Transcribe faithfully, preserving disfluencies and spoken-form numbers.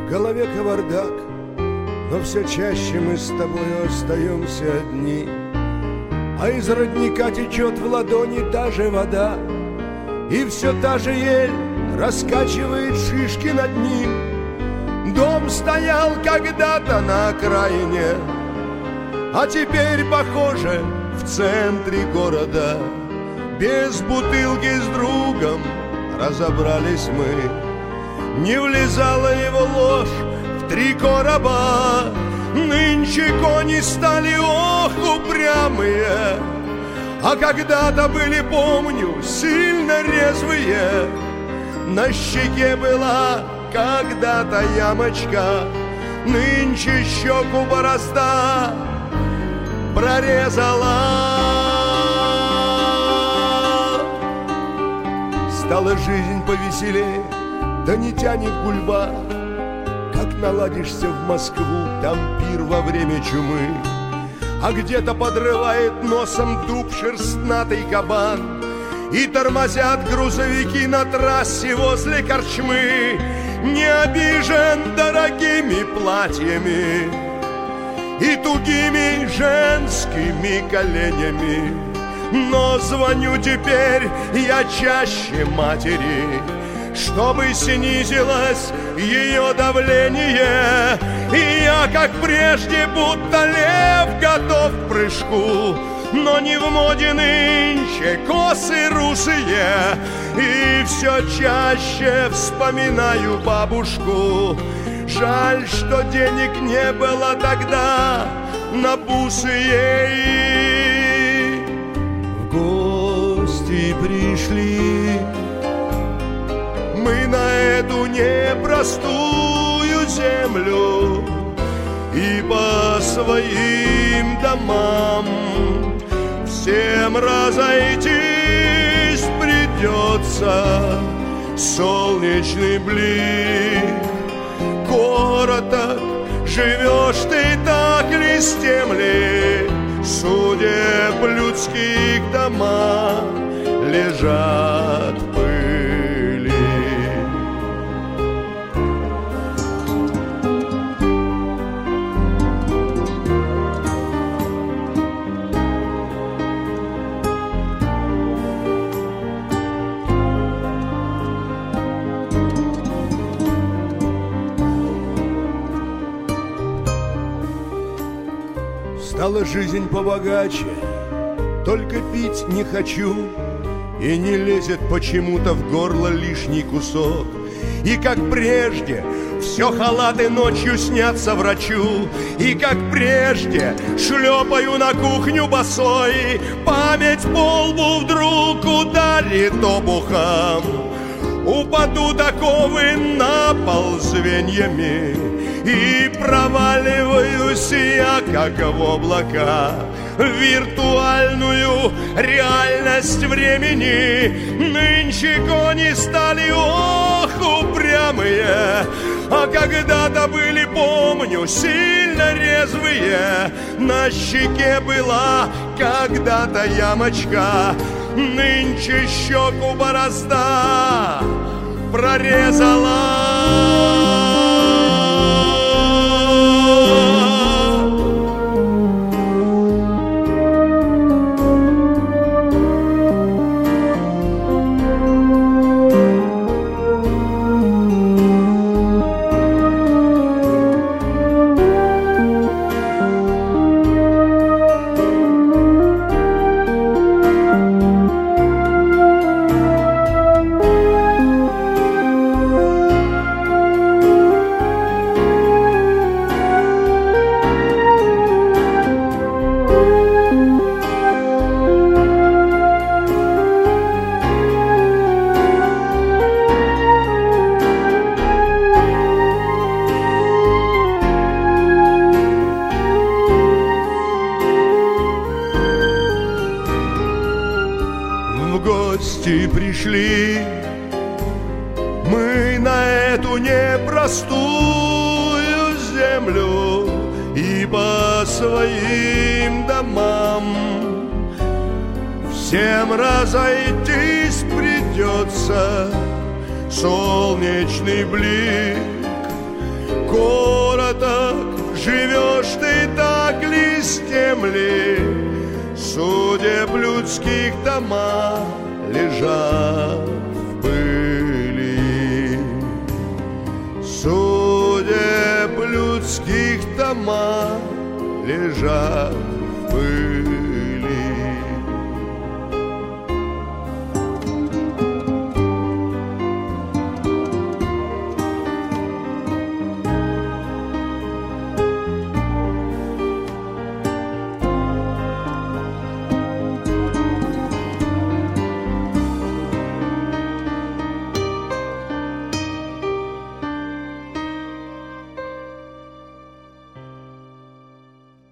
В голове кавардак, но все чаще мы с тобою остаемся одни. А из родника течет в ладони та же вода, и все та же ель раскачивает шишки над ним. Дом стоял когда-то на окраине, а теперь, похоже, в центре города. Без бутылки с другом разобрались мы. Не влезала его ложь в три короба. Нынче кони стали, ох, упрямые, а когда-то были, помню, сильно резвые. На щеке была когда-то ямочка, нынче щеку борозда прорезала. Стала жизнь повеселее, да не тянет гульба. Как наладишься в Москву, там пир во время чумы, а где-то подрывает носом дуб шерстнатый кабан, и тормозят грузовики на трассе возле корчмы. Не обижен дорогими платьями и тугими женскими коленями, но звоню теперь я чаще матери, чтобы снизилось ее давление. И я, как прежде, будто лев, готов к прыжку, но не в моде нынче косы русые. И все чаще вспоминаю бабушку. Жаль, что денег не было тогда на бусы ей. В гости пришли мы на эту непростую землю, и по своим домам всем разойтись придется. Солнечный блик, короток, живешь ты так ли с тем ли? Судеб людских дома лежат в пыли. Стала жизнь побогаче, только пить не хочу, и не лезет почему-то в горло лишний кусок. И как прежде все халаты ночью снятся врачу, и как прежде шлепаю на кухню босой. Память по лбу вдруг ударит обухом, упадут оковы на пол звеньями, и проваливаюсь я, как в облака, в виртуальную реальность времени. Нынче кони стали, ох, упрямые, а когда-то были, помню, сильно резвые. На щеке была когда-то ямочка, нынче щеку борозда прорезала. Пришли мы на эту непростую землю, и по своим домам всем разойтись придется. Солнечный блик, короток, живешь ты так ли с земли? Судеб людских дома лежат в пыли. Судеб людских дома лежат в пыли.